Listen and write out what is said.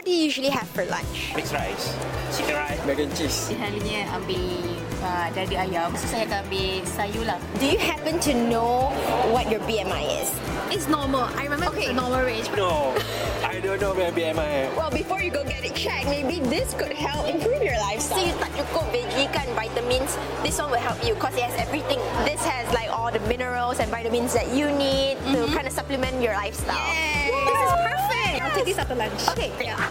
What do you usually have for lunch? Mixed rice, chicken rice, mac and cheese. Selalunya ambil dada ayam. So saya akan ambil sayur lah. Do you happen to know what your BMI is? It's normal. I remember it's a normal range. No, I don't know my BMI. Well, before you go get it checked, maybe this could help improve your lifestyle. So you tak cukup veggie kan vitamins, this one will help you because it has everything. This has like all the minerals and vitamins that you need to kind of supplement your lifestyle. This is perfect. I'll take this after lunch. Okay. Yeah.